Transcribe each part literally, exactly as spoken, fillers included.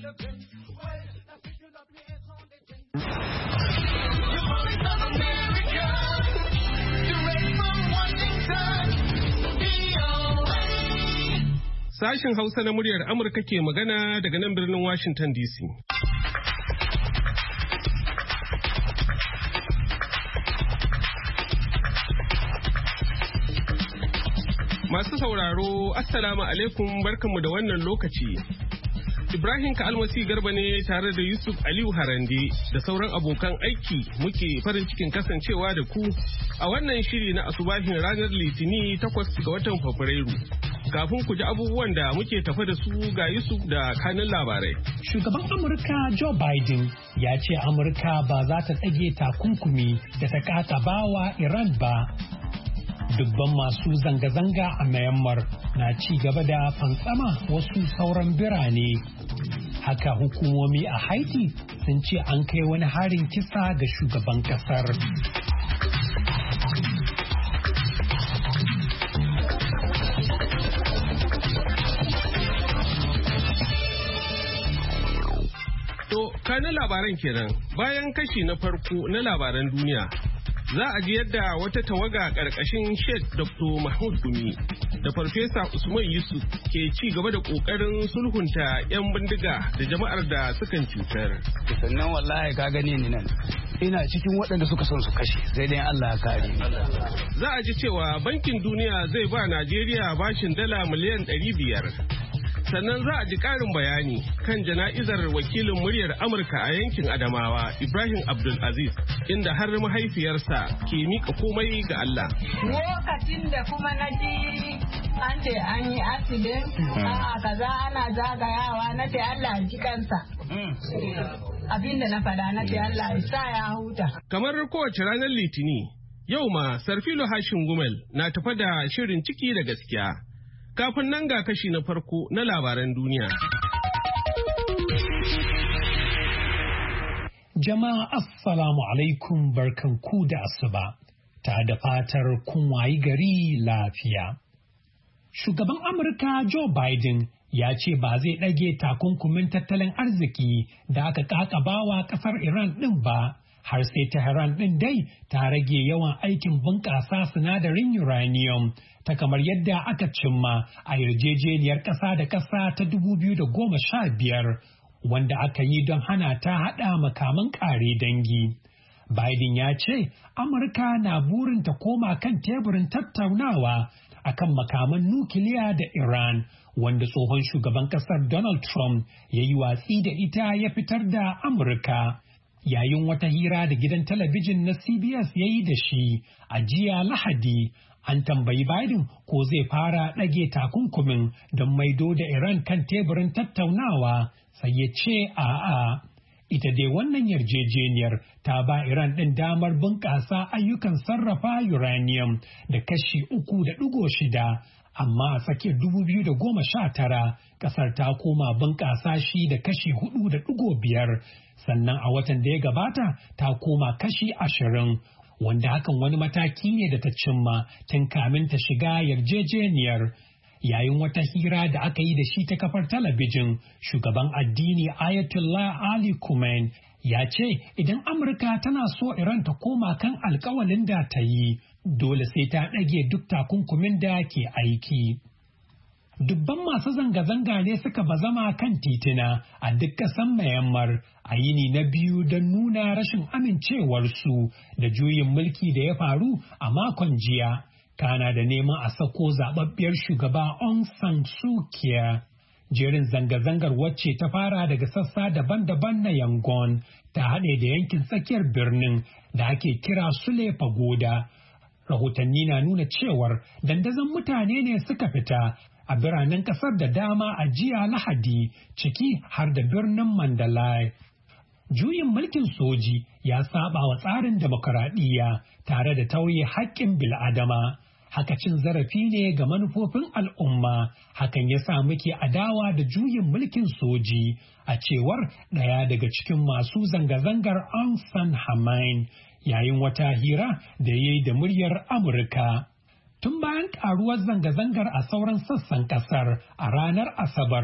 Sashen Hausa na muryar Amurka ke magana daga nan birnin Washington D C. Masu sauraro, Assalamu alaikum, barkanmu da wannan lokaci. Ibrahim Ka'almasi Garba ne tare da Yusuf Aliyu Harande da sauran abokan aiki muke farin cikin kasancewa da ku a wannan shiri na asubahin ranar Litini takwas ga watan Fabrairu. Kafin ku ji abubuwan da muke tafa da su ga Yusuf da kanin labarai. Shugaban Amurka Joe Biden ya ce Amurka ba za ta tsage takunkumi da ta ƙaƙabawa Iran ba. Dubban masu zanga-zanga a Myanmar na ci gaba da fantsama wasu sauran birane. Haka hukumomi a Haiti sun ce an kai wani harin kisa ga shugaban kasar. To, kanin labaran kenan bayan kashi na farko na labaran duniya. Za a ji yadda wata tawaga ƙarƙashin Sheikh Doctor Mahmud Gumi da Farfesa Usman Yusuf ke ci gaba da ƙoƙarin sulhunta 'yan bindiga da jama'ar da sukan cutar. Sannan wallahi ka gani ni nan. Ina cikin waɗanda suka son su kashe sai dai Allah ya kare. Za a ji cewa Bankin Duniya zai ba Najeriya bashin dala miliyan ɗari biyar. Sannan za a ji ƙarin bayani kan jana'izar wakilin muryar Amurka a yankin Adamawa Ibrahim Abdulaziz inda har mahaifiyarsa ke mika komai ga Allah. Lokacin da kuma na ji an ce an yi accident a kaza ana zagayawa na ce Allah ji kansa. Abinda na faɗa na ce Allah sa ya huta. Kamar kowace ranar Litini, yau ma Sarfilo Hashin Gumel na tafa da shirin ciki da gaskiya. Kafin nan ga kashi na farko na labaran duniya. Jama'a assalamu alaikum, barkanku da asuba, ta da fatar kun wayi gari lafiya. Shugaban Amurka Joe Biden ya ce ba zai ɗage takunkumin tattalin arziki da aka ƙaƙabawa ƙasar Iran ɗin ba, har sai Tehran ɗin dai ta rage yawan aikin bunƙasa sinadarin uranium ta kamar yadda aka cimma a yarjejeniyar ƙasa da ƙasa ta dubu biyu da goma sha biyar wanda aka yi don hana ta haɗa makaman ƙare dangi. Biden ya ce Amurka na burin ta koma kan teburin tattaunawa akan makaman nukiliya da Iran wanda tsohon shugaban ƙasar Donald Trump ya yi watsi da ita ya fitar da Amurka. Yayin wata hira da gidan talabijin na C B S ya yi da shi a jiya Lahadi, an tambayi Biden ko zai fara ɗage takunkumin don maido da Iran kan teburin tattaunawa, sai ya ce a'a. Ita dai wannan yarjejeniyar ta ba Iran ɗin damar bunƙasa ayyukan sarrafa uranium da kashi uku da ɗigo shida, amma a tsakiyar dubu biyu da goma sha tara ƙasar ta koma bunƙasa shi da kashi hudu da ɗigo biyar. Sannan a watan da ya gabata ta koma kashi ashirin, wanda hakan wani mataki ne da ta cimma tun kamin ta shiga yarjejeniyar. Yayin wata hira da aka yi da shi ta kafar talabijin, shugaban addini Ayatollah Ali Khamenei ya ce idan Amurka tana so Iran ta koma kan alkawalin da ta yi, dole sai ta ɗage duk takunkumin da ke aiki. Dubban masu zanga-zanga ne suka bazama kan titina a duk ƙasar Myanmar a yini na biyu don nuna rashin amincewarsu da juyin mulki da ya faru a makon jiya. Kana da neman a sako zababbiyar shugaba Aung San Suu Kyi. Jerin zanga-zangar wacce ta fara daga sassa daban-daban na Yangon ta haɗe da yankin tsakiyar birnin da ake kira Sule Pagoda. Rahotanni na nuna cewar dandazon mutane ne suka fita a biranen kasar da dama a jiya Lahadi, ciki har da birnin Mandalay. Juyin mulkin soji ya saba wa tsarin demokaradiyya tare da tauye haƙƙin bil'adama. Haka cin zarafi ne ga manufofin al'umma, hakan ya sa muke adawa da juyin mulkin soji, a cewar ɗaya daga cikin masu zanga-zangar Aung San Hamain yayin wata hira da ya yi da muryar Amurka. Tun bayan ƙaruwar zanga-zangar a sauran sassan ƙasar a ranar Asabar,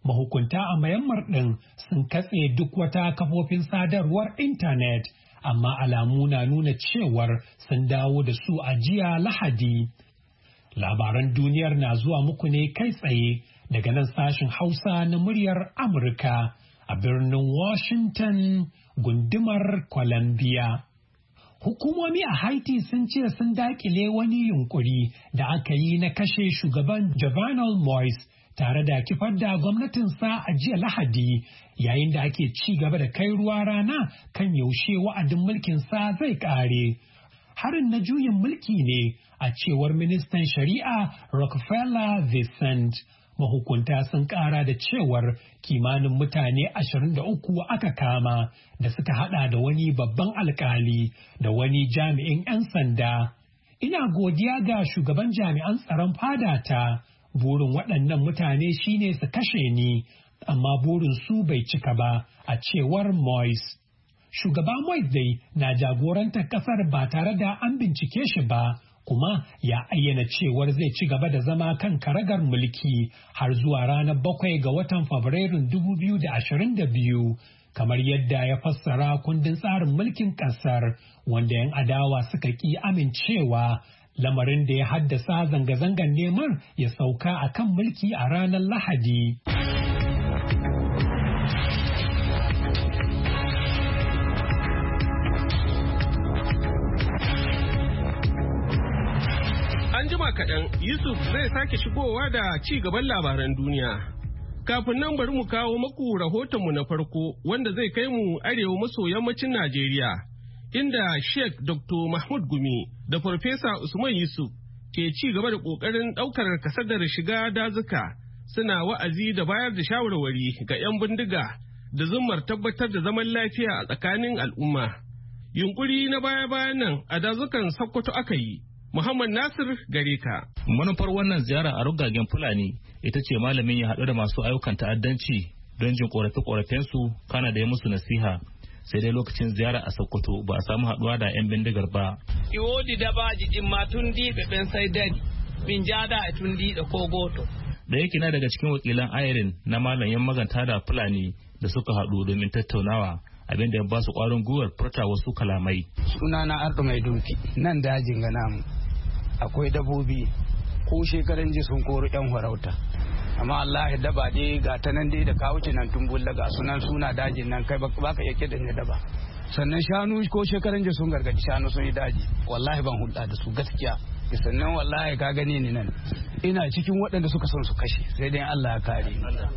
Mahukunta a Myanmar ɗin sun katse duk wata kafofin sadarwar intanet, amma alamu na nuna cewar sun dawo da su a jiya Lahadi. Labaran duniyar na zuwa muku ne kai tsaye daga nan sashen Hausa na muryar Amurka a birnin Washington, gundumar Columbia. Hukumomi a Haiti sun ce sun dakile wani yunkuri da aka yi na kashe shugaban Jovenel Moise tare da kifar da gwamnatinsa a jiya Lahadi, yayin da ake ci gaba da kai ruwa rana kan yaushe wa'adin mulkinsa zai ƙare. Harin na juyin mulki ne a cewar ministan shari'a Rockefeller Vincent. Mahukunta sun ƙara da cewar kimanin mutane ashirin da uku aka kama da suka hada da wani babban alkali da wani jami'in 'yan sanda. Ina godiya ga shugaban jami'an tsaron fadata. Burin waɗannan mutane shine su kashe ni, amma burin su bai cika ba, a cewar Moise. Shugaba Moise dai na jagorantar ƙasar ba tare da an bincike shi ba, kuma ya ayyana cewar zai ci gaba da zama kan karagar mulki har zuwa ranar bakwai ga watan Fabrairun dubu biyu da ashirin da biyu, kamar yadda ya fassara kundin tsarin mulkin ƙasar, wanda 'yan adawa suka ƙi amincewa. Lamarin da ya haddasa zanga-zangar neman ya sauka a kan mulki a ranar Lahadi. An jima kaɗan, Yusuf zai sake shigowa da ci gaban labaran duniya. Kafin nan bari mu kawo maku rahotonmu na farko wanda zai kai mu arewa maso yammacin Najeriya. Inda Sheikh Doctor Mahmud Gumi da Farfesa Usman Yusuf ke ci gaba da ƙoƙarin ɗaukar kasadar shiga dazuka suna wa'azi da bayar da shawarwari ga 'yan bindiga da zummar tabbatar da zaman lafiya a tsakanin al'umma. Yunkuri na baya-bayan nan a dazukan Sokoto aka yi. Muhammad Nasir gare ka. Manufar wannan ziyara a rugagen Fulani ita ce malamin ya haɗu da masu ayyukan ta'addanci don jin ƙorafe-ƙorafensu kana da ya musu nasiha. Sai dai lokacin ziyara a Sokoto ba a samu haduwa da 'yan bindigar ba. Iwodi da baji din ma tun di ben sai dadi bin jada a tun di da kogoto. Da yake na daga cikin wakilan ayarin na malamin maganta da Fulani da suka haɗu domin tattaunawa, abin da ya ba su ƙwarin gwiwar furta wasu kalamai. Sunana Ardo Mai Duki, nan dajin ga namu akwai dabobi ko shekaran ji sun koro 'yan farauta. Amma Allah daba dai ga ta nan dai da kawo nan tumbulla ga sunan suna dajin nan kai baka yake da ne daba. Sannan shanu ko shekaran ji sun gargadi shanu sun yi daji, wallahi ban hulɗa da su gaskiya. Sannan wallahi ka gani ni nan ina cikin waɗanda suka son su kashe, sai dai Allah ya kare.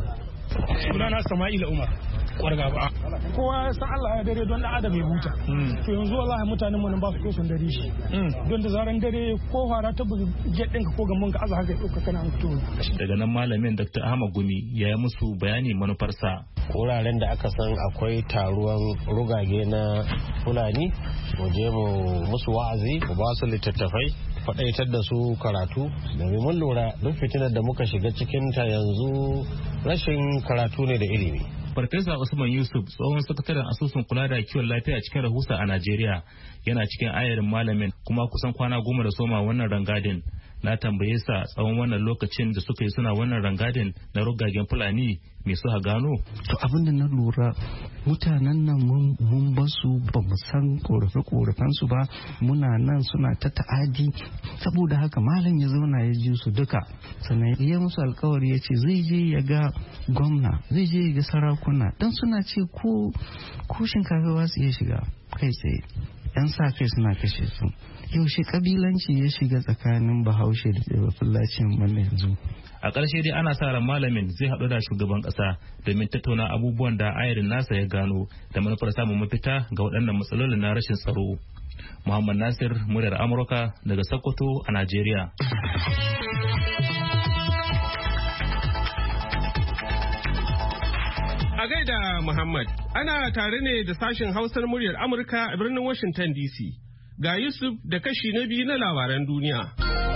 Sunana Sama'ila Umar Kwarga ba. Kowa ya san Allah ya dare don adam ya huta. To yanzu wallahi mutanen mu nan ba su ko son dare shi. Don da zaran dare ko fara ta bugi jet ɗinka ko gamon ka aza haka ya ɗauka kana fito. Daga nan malamin Doctor Ahmad Gumi ya yi musu bayani manufarsa. Wuraren da aka san akwai taruwan rugage na Fulani mu je mu musu wa'azi mu ba su littattafai faɗaitar da su karatu domin mun lura duk fitinar da muka shiga cikinta yanzu rashin karatu ne da ilimi. Farfesa Usman Yusuf tsohon sakataren asusun kula da kiwon lafiya cikin rahusa a Najeriya yana cikin ayarin malamin kuma kusan kwana goma da soma wannan rangadin. Na tambaye sa tsawon wannan lokacin da suka yi suna wannan rangadin na rugagen Fulani me suka gano. To abin da na lura mutanen nan mun basu ba mu san korafe-korafen su ba, muna nan suna ta ta'adi, saboda haka malam ya zauna ya ji su duka, sannan ya musu alkawari ya ce zai je ya ga gwamna, zai je ya ga sarakuna, dan suna ce ko ko shinkafa ba su iya shiga kai tsaye, yan sa kai suna kashe su. Yaushe kabilanci ya shiga tsakanin Bahaushe da Bafulacin mana yanzu. A ƙarshe dai ana sa ran malamin zai haɗu da shugaban ƙasa domin tattauna abubuwan da ayarin nasa ya gano da manufar samun mafita ga waɗannan matsalolin na rashin tsaro. Muhammad Nasir, muryar Amurka daga Sokoto a Najeriya. A gaida Muhammad, ana tare ne da sashen Hausar muryar Amurka a birnin Washington D C. Ga Yusuf da kashi na biyu na labaran duniya.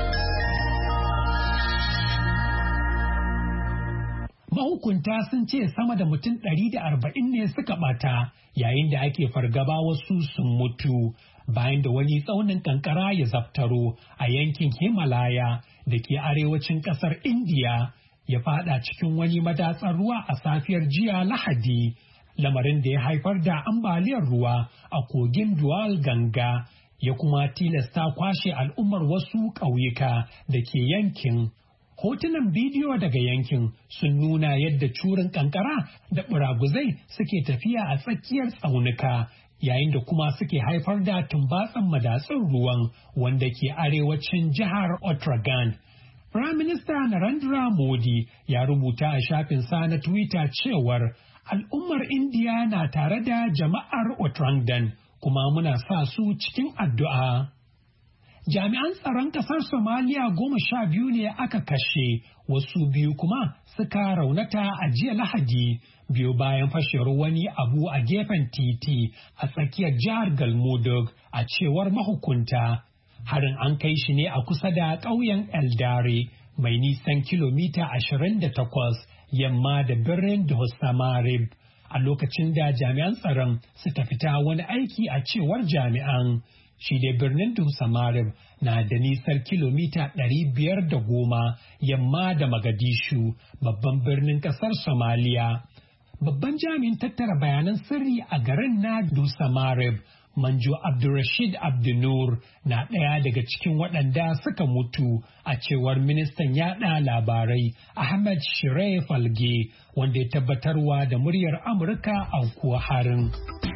Mahukunta sun ce sama da mutum ɗari da arba'in ne suka ɓata yayin da ake fargaba wasu sun mutu bayan da wani tsaunin kankara ya zaftaro a yankin Himalaya da ke arewacin ƙasar Indiya, ya fada cikin wani madatsar ruwa a safiyar jiya Lahadi, lamarin da ya haifar da ambaliyar ruwa a kogin Dual Ganga ya kuma tilasta kwashe al'ummar wasu ƙauyuka da ke yankin. Hotunan bidiyo daga yankin sun nuna yadda curin kankara da buraguzai suke tafiya a tsakiyar tsaunuka, yayin da kuma suke haifar da tumbatsan madatsun ruwan wanda ke arewacin jihar Uttarakhand. Prime Minister Narendra Modi ya rubuta a shafinsa na Twitter cewar al'ummar Indiya na tare da jama'ar Uttarakhand kuma muna sa su cikin addu'a. Jami'an tsaron ƙasar Somaliya goma sha biyu ne aka kashe, wasu biyu kuma suka raunata a jiya Lahadi biyu bayan fashewar wani abu a gefen titi a tsakiyar jihar Galmudug a cewar mahukunta. Harin an kai shi ne a kusa da ƙauyen Eldare mai nisan kilomita ashirin da takwas yamma da birnin Dhosamarib a lokacin da jami'an tsaron suka fita wani aiki a cewar jami'an. Shi dai birnin Dhosamarib na da nisar kilomita ɗari biyar da goma yamma da Mogadishu, babban birnin ƙasar Somaliya. Babban jami'in tattara bayanan sirri a garin na Dhosamarib, Manjo Abdulrashid Abdunur, na ɗaya daga cikin waɗanda suka mutu a cewar ministan yaɗa labarai Ahmed Shireh Falge, wanda ya tabbatarwa da muryar Amurka aukuwa harin.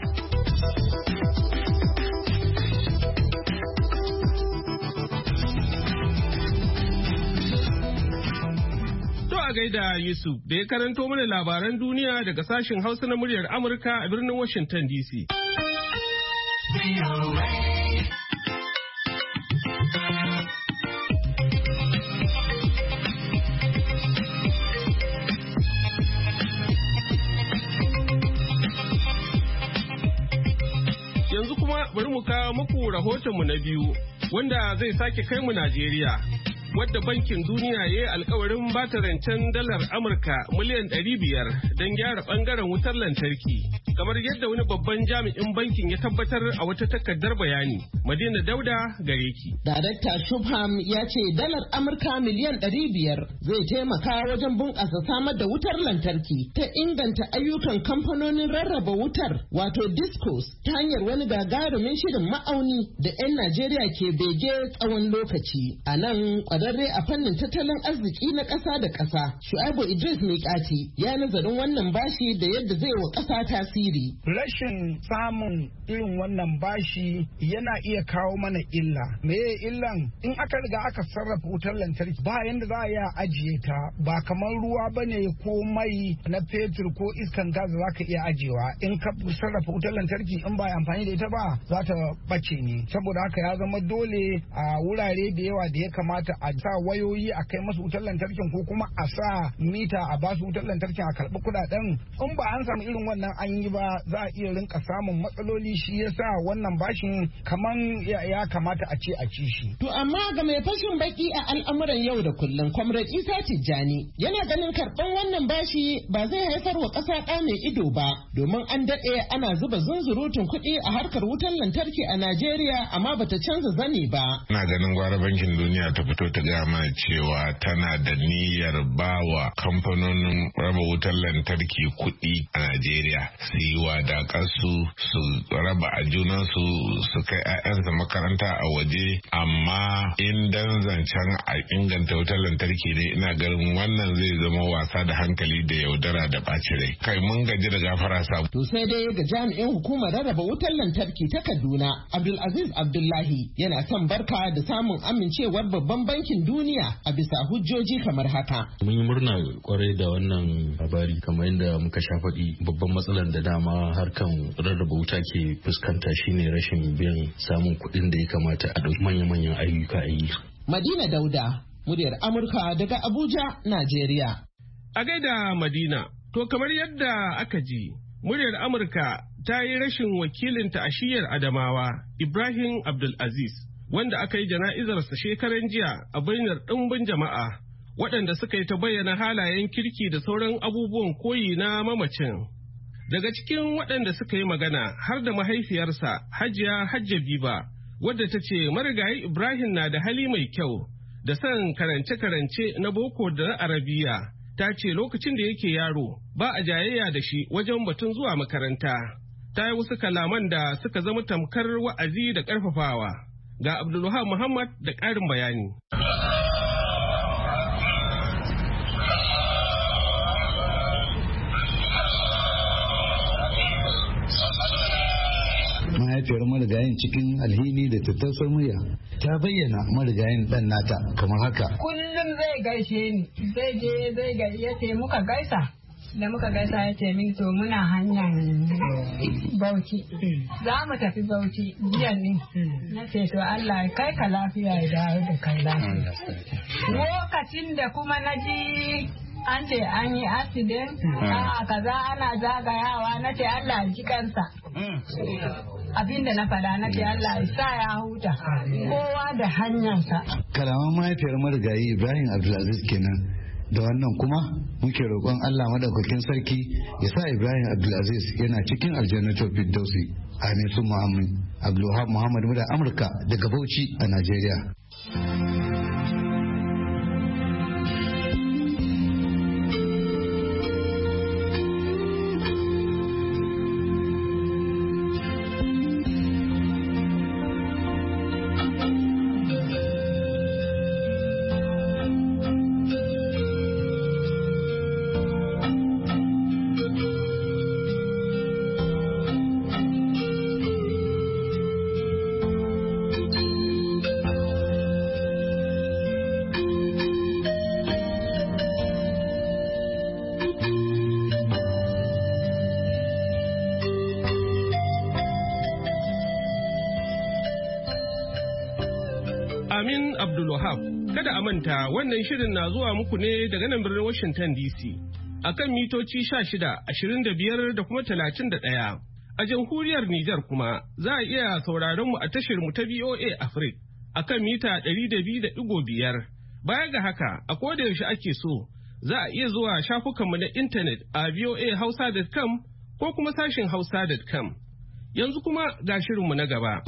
gaida Yusuf da ya karanto mana labaran duniya daga sashen Hausa na muryar Amurka a birnin Washington D C. Yanzu kuma bari mu kawo muku rahotonmu na biyu wanda zai sake kai mu Najeriya. Wadda bankin duniya ya yi alkawarin bata rancen dalar Amurka miliyan ɗari biyar don gyara ɓangaren wutar lantarki. Kamar yadda wani babban jami'in bankin ya tabbatar a wata takardar bayani. Madina Dauda gare ki. Darakta Shubham ya ce dalar Amurka miliyan ɗari biyar zai taimaka wajen bunƙasa samar da wutar lantarki ta inganta ayyukan kamfanonin rarraba wutar wato discos ta hanyar wani gagarumin shirin ma'auni da 'yan Najeriya ke bege tsawon lokaci. A nan kwararre a fannin tattalin arziki na ƙasa da ƙasa, Shu'aibu Idris Mikati ya nazarin wannan bashi da yadda zai wa ƙasa tasiri. Rashin samun irin wannan bashi yana iya kawo mana illa. Me illan? In aka riga aka sarrafa wutar lantarki ba yanda za a iya ajiye ta, ba kamar ruwa bane ko mai na fetur ko iskan gas za ka iya ajiyewa. In ka sarrafa wutar lantarki in ba amfani da ita ba za ta bace ne. Saboda haka ya zama dole a wurare da yawa da ya kamata a sa wayoyi a kai masu wutar lantarkin ko kuma a sa mita a basu wutar lantarkin a karɓi kuɗaɗen. In ba an samu irin wannan an yi ba za a iya rinka samun matsaloli, shi yasa wannan bashin kaman ya kamata a ce a ci shi. To amma ga mai fashin baki a al'amuran yau da kullum, Comrade Isa Tijjani yana ganin karɓar wannan bashi ba zai haifar wa ƙasa ɗa mai ido ba, domin an daɗe ana zuba zunzurutun kuɗi a harkar wutar lantarki a Najeriya amma bata canza zani ba. Ina ganin gwara bankin duniya ta fito ta gaya mana cewa tana da niyyar bawa kamfanonin raba wutar lantarki kuɗi a Najeriya su yi wadaƙarsu su raba a junansu su kai 'ya'yansa makaranta a waje, amma in dan zancen a inganta wutar lantarki ne ina ganin wannan zai zama wasa da hankali da yaudara da ɓaci rai. Kai mun gaji da gafara sabu. To sai dai ga jami'in hukumar rarraba wutar lantarki ta Kaduna Abdulaziz Abdullahi yana son barka da samun amincewar babban bankin duniya a bisa hujjoji kamar haka. Mun yi murna kwarai da wannan labari, kamar yadda muka sha faɗi babban matsalar da dama harkan rarraba wuta ke fuskanta shine rashin biyan samun kuɗin da ya kamata a ɗauki manya-manyan ayyuka a yi. Madina Dauda, muryar Amurka daga Abuja, Najeriya. A gaida Madina, to kamar yadda aka ji, muryar Amurka ta yi rashin wakilinta a shiyar Adamawa, Ibrahim Abdulaziz, wanda aka yi jana'izarsa shekaran jiya a bainar ɗimbin jama'a, waɗanda suka yi ta bayyana halayen kirki da sauran abubuwan koyi na mamacin. Daga cikin waɗanda suka yi magana har da mahaifiyarsa Hajiya Hajja Biba, wadda ta ce marigayi Ibrahim na da hali mai kyau da son karance-karance na boko da na Arabiya, ta ce lokacin da yake yaro ba a jayayya da shi wajen batun zuwa makaranta. Ta yi wasu kalaman da suka zama tamkar wa'azi da ƙarfafawa. Ga Abdulwahab Muhammad da ƙarin bayani. Mahaifiyar marigayin cikin alhini da tattausar murya ta bayyana marigayin ɗan nata kamar haka. Kullum zai gaishe ni, zai je zai ga ya ce muka gaisa. Da muka gaisa ya ce min to muna hanyar Bauchi. Za mu tafi Bauchi jiya ne. Na ce to Allah kai ka lafiya ya dawo da kai lafiya. Lokacin da kuma na ji an ce an yi accident a kaza ana zagayawa na ce Allah ji kansa. Abinda na faɗa na ce Allah ya sa ya huta. Kowa da hanyarsa. Kalaman mahaifiyar marigayi Ibrahim Abdulaziz kenan. Da wannan kuma muke roƙon Allah madaukakin sarki ya sa Ibrahim Abdulaziz yana cikin aljannatul firdausi. Amin summa amin. Abdulwahab Muhammad muda Amurka daga Bauchi a Najeriya. Amin Abdulwahab, kada a manta wannan shirin na zuwa muku ne daga nan birnin Washington D C akan mitoci sha shida, ashirin da biyar da kuma talatin da ɗaya. A jamhuriyar Nijar kuma za a iya sauraron mu a tashar mu ta V O A Africa akan mita ɗari da biyu da ɗigo biyar. Baya ga haka, a koda yaushe ake so, za a iya zuwa shafukanmu na intanet a voa hausa dot com ko kuma sashin hausa dot com. Yanzu kuma ga shirinmu na gaba.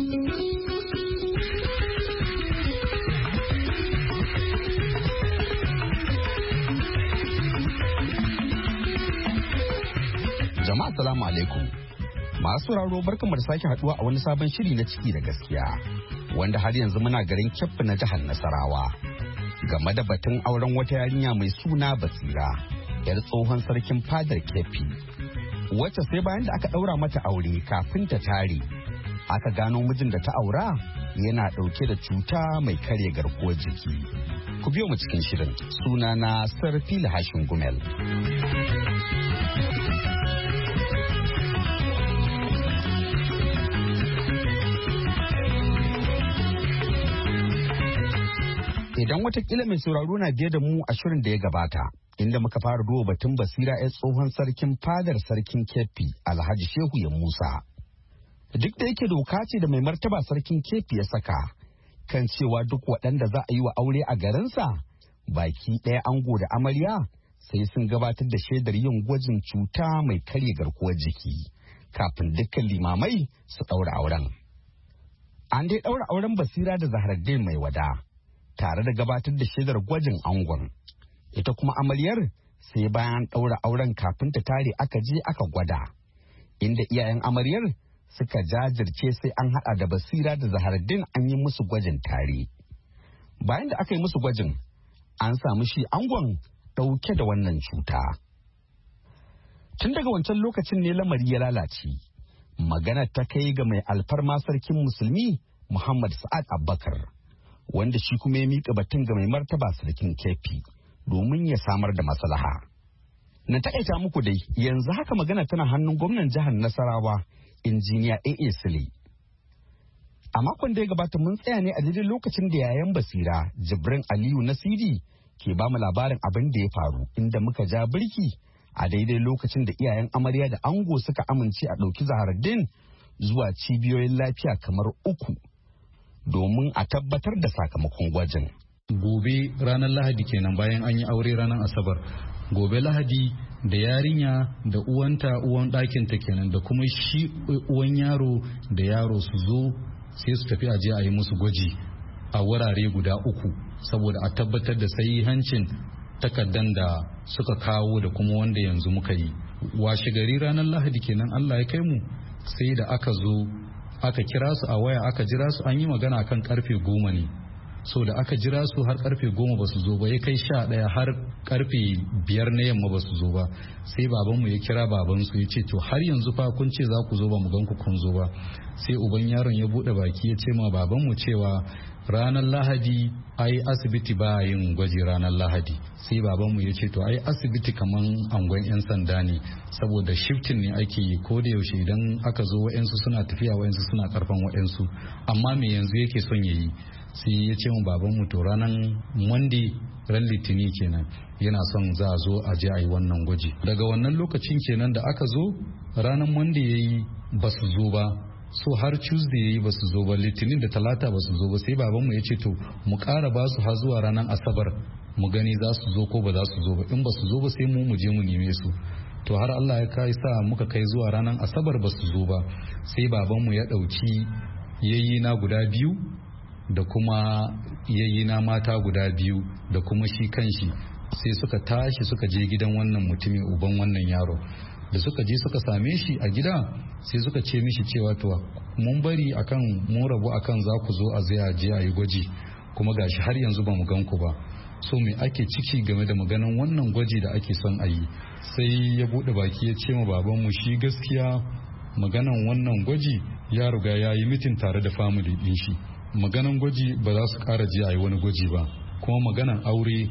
Jama'a salamu alaikum. Masu sauraro barkamu da sake haduwa a wani sabon shiri na ciki da gaskiya wanda har yanzu muna garin Keffi na jihar Nasarawa game da batun auren wata yarinya mai suna Basira yar tsohon sarkin fadar Keffi wacce sai bayan da aka daura mata aure kafin ta tare aka gano mijin da ta aura yana dauke da cuta mai karya garkuwar jiki. Ku biyo mu cikin shirin. Sunana Sarfila Hashin Gumel. Idan watakila mai sauraro na biye da mu a shirin da ya gabata, inda muka fara duba batun Basira ya tsohon sarkin fadar sarkin Keffi Alhaji Shehu ya Musa. Duk da yake doka ce da mai martaba sarkin Keffi ya saka kan cewa duk waɗanda za a yi wa aure a garinsa baki ɗaya ango da amarya sai sun gabatar da shaidar yin gwajin cuta mai karya garkuwar jiki kafin dukkan limamai su ɗaura auren. An dai ɗaura auren Basira da Zahraddin mai wada tare da gabatar da shaidar gwajin angon. Ita kuma amaryar sai bayan ɗaura auren kafin ta tare aka je aka gwada, inda iyayen amaryar suka jajirce sai an haɗa da Basira da Zahraddin an yi musu gwajin tare. Bayan da aka yi musu gwajin, an samu shi angon ɗauke da wannan cuta. Tun daga wancan lokacin ne lamari ya lalace. Maganar ta kai ga mai alfarma sarkin musulmi Muhammad Sa'ad Abubakar, wanda shi kuma ya miƙa batun ga mai martaba sarkin Keffi domin ya samar da maslaha. Na taƙaita muku dai, yanzu haka magana tana hannun gwamnan jihar Nasarawa, injiniya A A Sule. A makon da ya gabata mun tsaya ne a daidai lokacin da yayan Basira, Jibrin Aliyu Nasiri, ke ba mu labarin abin da ya faru, inda muka ja birki a daidai lokacin da iyayen amarya da ango suka amince a ɗauki Zahraddin zuwa cibiyoyin lafiya kamar uku domin a tabbatar da sakamakon gwajin. Gobe ranar Lahadi kenan bayan an yi aure ranar Asabar. Gobe Lahadi da yarinya da uwanta uwan ɗakinta kenan da kuma shi uwan yaro da yaro su zo sai su tafi aje a yi musu gwaji a wurare guda uku saboda a tabbatar da hancin takardan da suka kawo da kuma wanda yanzu muka yi. Washe gari ranar Lahadi kenan Allah ya kai mu, sai da aka zo aka kira su a waya aka jira su, an yi magana kan karfe goma ne, so da aka jira su har karfe goma ba su zo ba, ya kai sha ɗaya har karfe biyar na yamma ba su zo ba. Sai babanmu ya kira babansu ya ce to har yanzu fa kun ce za ku zo ba mu gan ku kun zo ba. Sai uban yaron ya buɗe baki ya ce ma babanmu cewa ranar Lahadi ai asibiti ba yin gwaji ranar Lahadi. Sai babanmu ya ce to ai asibiti kaman angon yan sanda ne, saboda shifting ne ake yi ko da yaushe, idan aka zo wa'yansu suna tafiya wa'yansu suna karfan wa'yansu, amma me yanzu yake son ya yi. Sai ya ce mu babanmu to ranar Monday ran Litini kenan yana son za a zo a je a yi wannan gwaji. Daga wannan lokacin kenan da aka zo ranar Monday yayi ba su zo ba, so har Tuesday yayi ba su zo ba, Litinin da Talata ba su zo ba. Sai babanmu ya ce to mu ƙara ba su har zuwa ranar Asabar mu gani za su zo ko ba za su zo ba, in ba su zo ba sai mu mu je mu neme su. To har Allah ya kai sa muka kai zuwa ranar Asabar ba su zo ba. Sai babanmu ya ɗauki yayi na guda biyu da kuma yayyina mata guda biyu da kuma shi kanshi, sai suka tashi suka je gidan wannan mutumin uban wannan yaro. Da suka je suka same shi a gida, sai suka ce mishi cewa to mun bari akan mun rabu akan za ku zo a zai je a yi gwaji, kuma gashi har yanzu ba mu gan ku ba, so me ake ciki game da maganan wannan gwaji da ake son a yi. Sai ya bude baki ya ce ma babanmu shi gaskiya maganan wannan gwaji ya riga ya yi mitin tare da family din shi, maganan gwaji ba za su kara ji a yi wani gwaji ba, kuma maganan aure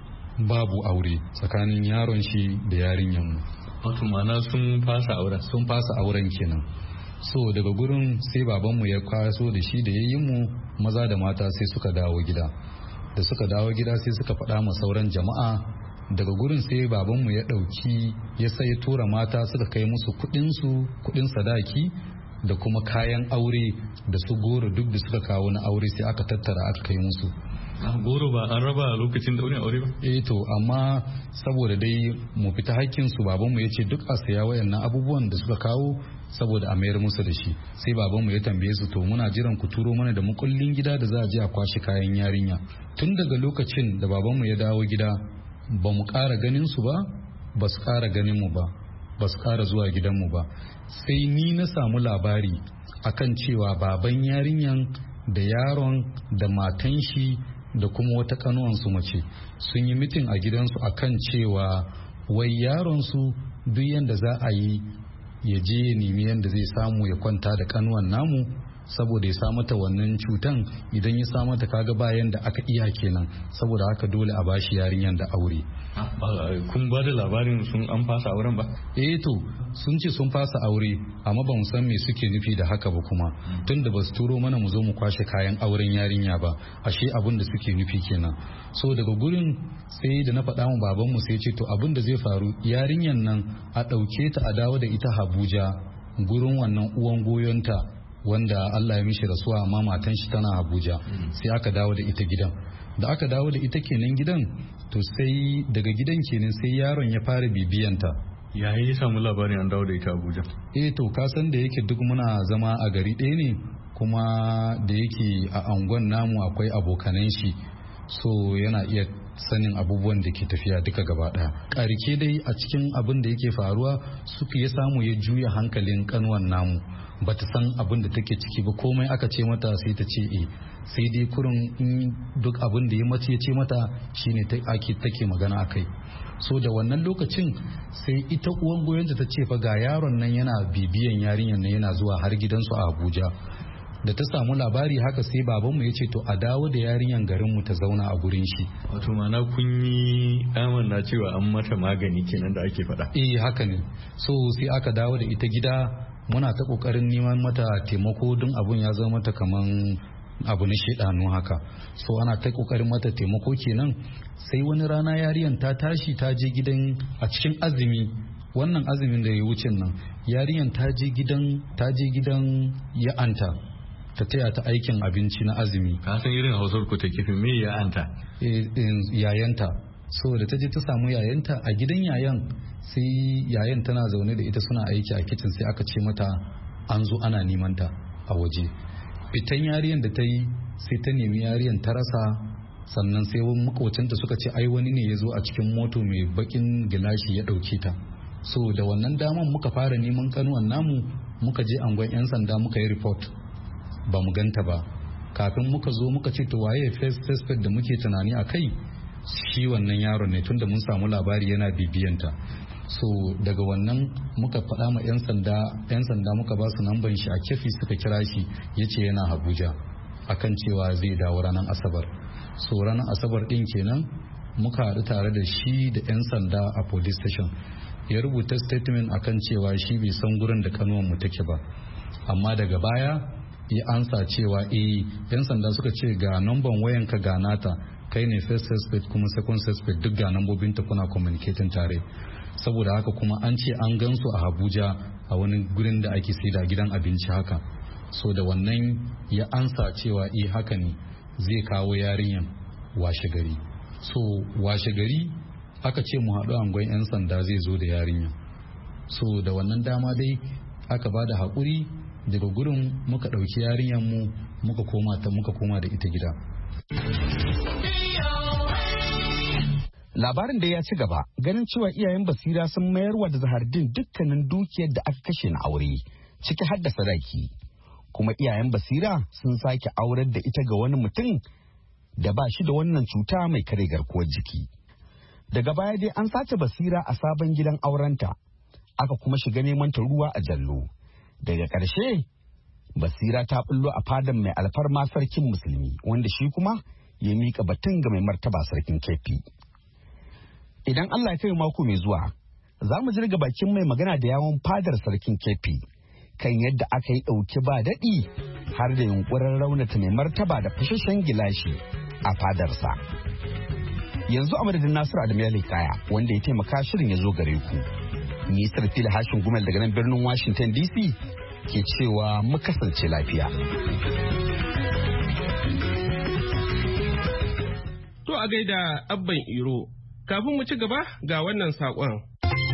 babu aure tsakanin yaron shi da yarinyan mu. Wato mana sun fasa auren sun fasa auren kenan. So daga gurin sai babanmu ya kwaso da shi da yayin mu maza da mata sai suka dawo gida. Da suka dawo gida sai suka faɗa ma sauran jama'a. Daga gurin sai babanmu ya ɗauki ya sai tura mata suka kai musu kuɗinsu kuɗin sadaki da kuma kayan aure da su goro duk da suka kawo na aure sai aka tattara aka kai musu. Goro ba an raba lokacin daurin aure ba? Eh to amma saboda dai mu fita hakkin su babanmu ya ce duk a saya wayannan abubuwan da suka kawo saboda a mayar musu da shi. Sai babanmu ya tambaye su to muna jiran ku turo mana da mukullin gida da za a je a kwashe kayan yarinya. Tun daga lokacin da babanmu ya dawo gida ba mu ƙara ganin su ba, ba su ƙara ganin mu ba, ba su ƙara zuwa gidanmu ba. Sai ni na samu labari akan cewa baban yarinyan da yaron da matan shi da kuma wata kanuwansu mace sun yi mitin a gidansu akan cewa wai yaronsu duk yadda za a yi ya je ya nemi yadda zai samu ya kwanta da kanuwan namu saboda ya samu ta wannan cutan, idan ya samu ta kaga bayan da aka iya kenan, saboda haka dole a bashi yarinyan da aure. Kun ba da labarin sun an fasa auren ba? Eh to sun ce sun fasa aure amma ba mu san me suke nufi da haka ba, kuma tun da ba su turo mana mu zo mu kwashe kayan auren yarinya ba, ashe abin da suke nufi kenan. So daga gurin sai da na faɗa mu babanmu sai ce to abin da zai faru yarinyan nan a ɗauke ta a dawo da ita Abuja gurin wannan uwan goyonta wanda Allah ya mishi rasuwa amma matan shi tana Abuja. Sai aka dawo da ita gidan. Da aka dawo da ita kenan gidan, to sai daga gidan kenan sai yaron ya fara bibiyanta. Ya yi samu labarin an dawo da ita Abuja? Eh to ka san da yake duk muna zama a gari ɗaya ne, kuma da yake a angon namu akwai abokanan shi, so yana iya sanin abubuwan da ke tafiya duka gaba ɗaya. Ƙarke dai a cikin abin da yake faruwa suka ya samu ya juya hankalin kanwan namu, bata san abin da take ciki ba, komai aka ce mata sai ta ce eh, sai dai kurin in duk abin da ya mace ya ce mata shine ake take magana akai. So da wannan lokacin sai ita uwan goyonta ta ce fa ga yaron nan yana bibiyan yarinyar nan yana zuwa har gidansu a Abuja. Da ta samu labari haka sai babanmu ya ce to a dawo da yarinyar garinmu ta zauna a gurin shi. Wato mana kun yi amanna cewa an mata magani kenan da ake faɗa? Eh haka ne. So sai aka dawo da ita gida, muna ta kokarin neman mata taimako don abun ya zama mata kaman abu na shedanu haka. So ana ta kokarin mata taimako kenan. Sai wani rana yariyan ta tashi ta je gidan a cikin azumi, wannan azumin da ya wuce nan, yariyan ta je gidan ta je gidan ya anta ta taya ta aikin abinci na azumi. Ka san irin Hausar ku ta kifin me ya anta? Eh yayanta. So da ta je ta samu yayanta a gidan yayan, sai yayan tana zaune da ita suna aiki a kicin, sai aka ce mata an zo ana neman ta a waje. Fitan yariyan da ta yi sai ta nemi yariyan ta rasa, sannan sai wani makocinta suka ce ai wani ne ya zo a cikin moto mai bakin gilashi ya ɗauke ta. So da wannan daman muka fara neman kanuwan namu muka je angon 'yan sanda muka yi report ba mu ganta ba. Kafin muka zo muka ce to waye first suspect da muke tunani a kai shi wannan yaron ne tunda mun samu labari yana bibiyanta. So daga wannan muka faɗa ma 'yan sanda 'yan sanda muka ba su namban shi a kefi suka kira shi ya ce yana Abuja akan cewa zai dawo ranar Asabar. So ranar Asabar ɗin kenan muka haɗu tare da shi da 'yan sanda a police station. Ya rubuta statement akan cewa shi bai san gurin da kanuwan mu take ba, amma daga baya ya ansa cewa eh 'yan sanda suka ce ga namban wayanka ga nata kai ne first suspect kuma second suspect duk ga nambobinta kuna communicating tare. Saboda haka kuma an ce an gansu a Abuja a wani gurin da ake saida gidan abinci haka. So da wannan ya ansa cewa eh haka ne zai kawo yarinyan washe gari. So washe gari aka ce mu haɗu angon 'yan sanda zai zo da yarinya. So da wannan dama dai aka ba da haƙuri daga gurin muka ɗauki yarinyan mu muka koma ta muka koma da ita gida. Labarin da ya ci gaba ganin cewa iyayen Basira sun mayarwa da Zahardin dukkanin dukiyar da aka kashe na aure ciki har da sadaki, kuma iyayen Basira sun sake aurar da ita ga wani mutum da ba shi da wannan cuta mai kare garkuwar jiki. Daga baya dai an sace Basira a sabon gidan aurenta, aka kuma shiga neman ta ruwa a jallo. Daga ƙarshe Basira ta bullo a fadan mai alfarma sarkin musulmi wanda shi kuma ya mika batun ga mai martaba sarkin Keffi. Idan Allah ya kai mako mai zuwa, za mu jirga bakin mai magana da yawon fadar sarkin Keffi kan yadda aka yi ɗauki ba daɗi har da yunkurin raunata mai martaba da fashashen gilashi a fadarsa. Yanzu a madadin Nasiru Adamu Kaya wanda ya taimaka shirin ya zo gare ku. Ni Sarfila Hashin Gumel daga nan birnin Washington D C ke cewa mu kasance lafiya. To a gaida Abban Iro, kafin mu ci gaba ga wannan saƙon.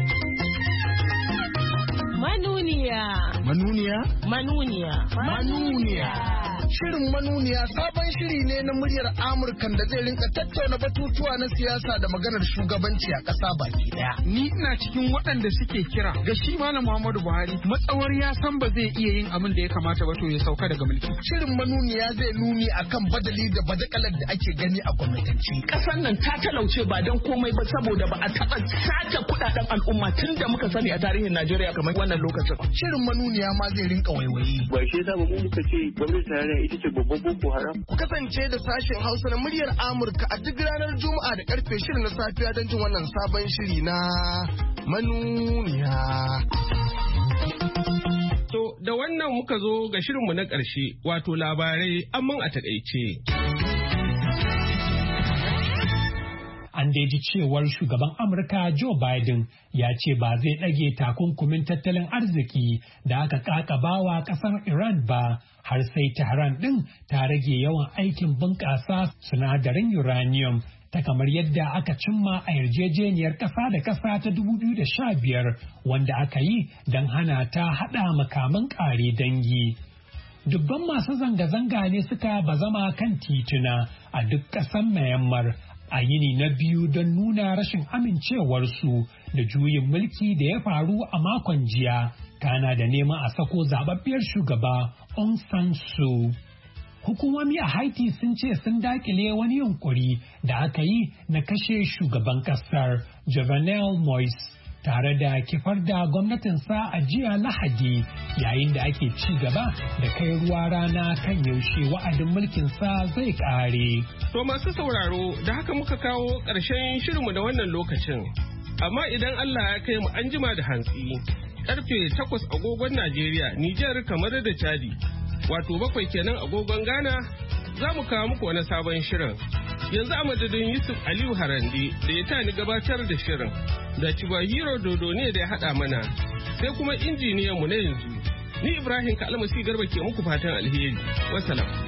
Manuniya. Manuniya? Manuniya. Manuniya. Shirin Manuniya sabon shiri ne na muryar Amurkan da zai rinka tattauna batutuwa na siyasa da maganar shugabanci a ƙasa baki daya. Ni ina cikin waɗanda suke kira ga shi Malam Muhammadu Buhari matsawar ya san ba zai iya yin abin da ya kamata ba to ya sauka daga mulki. Shirin Manuniya zai nuni akan badali da badakalar da ake gani a gwamnatanci. Ƙasar nan ta talauce ba don komai ba saboda ba a taɓa sace kuɗaɗen al'umma tun da muka sani a tarihin Najeriya kamar wannan lokacin. Shirin Manuniya ma zai rinka waiwayi. Ba shi yasa ba mu muka ce gwamnati tarayya ita ce babban boko haram. Ku kasance da sashen Hausa na muryar Amurka a duk ranar Juma'a da karfe shirin na safiya don jin wannan sabon shiri na Manuniya. To da wannan muka zo ga shirinmu na ƙarshe wato labarai amman a takaice. An daji cewar shugaban Amurka Joe Biden ya ce ba zai ɗage takunkumin tattalin arziki da aka ƙaƙabawa ƙasar Iran ba har sai Tehran ɗin ta rage yawan aikin bunƙasa sinadarin uranium ta kamar yadda aka cimma a yarjejeniyar ƙasa da ƙasa ta dubu biyu da sha biyar wanda aka yi don hana ta haɗa makaman ƙare dangi. Dubban masu zanga-zanga ne suka bazama kan tituna a duk ƙasar Myanmar a yini na biyu don nuna rashin amincewarsu da juyin mulki da ya faru a makon jiya, kana da neman a sako zababbiyar shugaba Aung San Suu. Hukumomi a Haiti sun ce sun dakile wani yunkuri da aka yi na kashe shugaban kasar Jovenel Moise tare da kifar da gwamnatinsa a jiya Lahadi yayin da ake ci gaba da kai ruwa rana kan yaushe wa'adin mulkinsa zai kare. To masu sauraro da haka muka kawo ƙarshen shirinmu da wannan lokacin. Amma idan Allah ya kai mu an jima da hantsi, karfe takwas agogon Najeriya, Nijar kamar da Chadi, wato bakwai kenan agogon Ghana, za mu kawo muku wani sabon shirin. Yanzu a madadin Yusuf Aliyu Harande da ya tani gabatar da shirin, da Chibahiro Dodo ne da ya haɗa mana, sai kuma injiniyanmu na yanzu. Ni Ibrahim Kalmasi Garba ke muku fatan alheri. Wassalam.